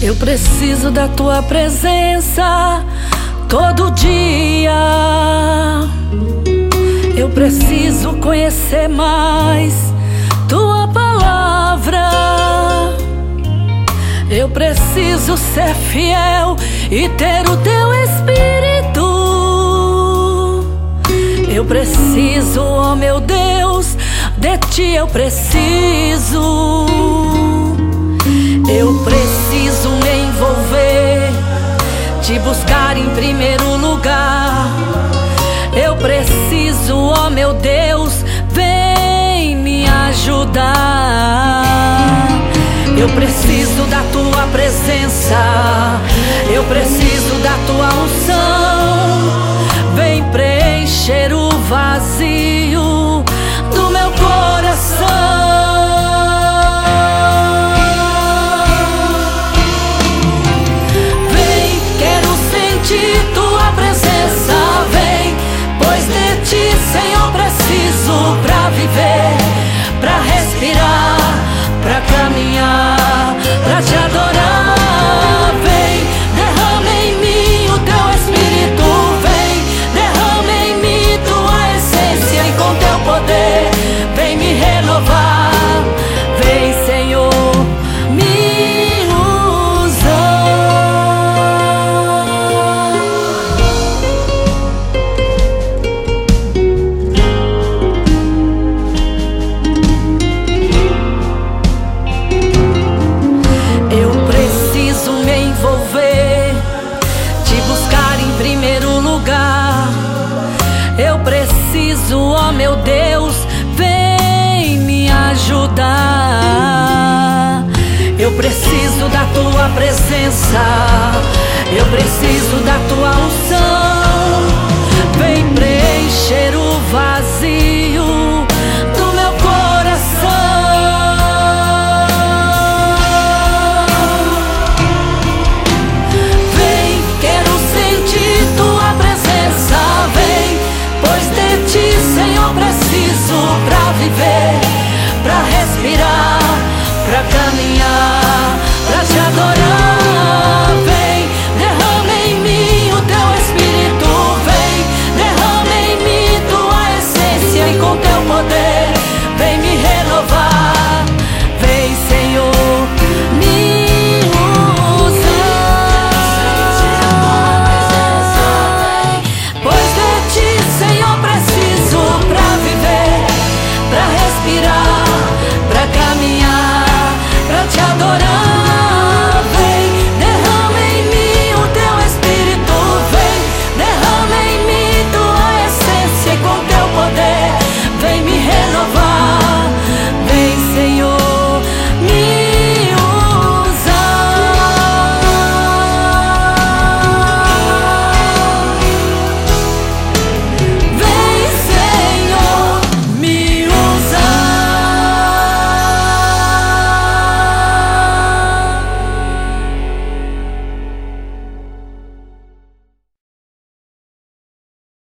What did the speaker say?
Eu preciso da tua presença todo dia. Eu preciso conhecer mais tua palavra. Eu preciso ser fiel e ter o teu espírito. Eu preciso, oh meu Deus, de ti eu preciso. Eu preciso me envolver, te buscar em primeiro lugar. Eu preciso, oh meu Deus, vem me ajudar. Eu preciso da tua presença, eu preciso da tua unção. Vem preencher o vazio do meu coração. Tua presença vem, pois de ti, Senhor, preciso pra viver, pra respirar, pra caminhar, pra te adorar. Vem, derrama em mim o teu espírito, vem, derrama em mim tua essência e com teu poder vem me renovar. Vem, Senhor, me oh meu Deus, vem me ajudar. Eu preciso da tua presença, eu preciso da tua unção. Vem preencher o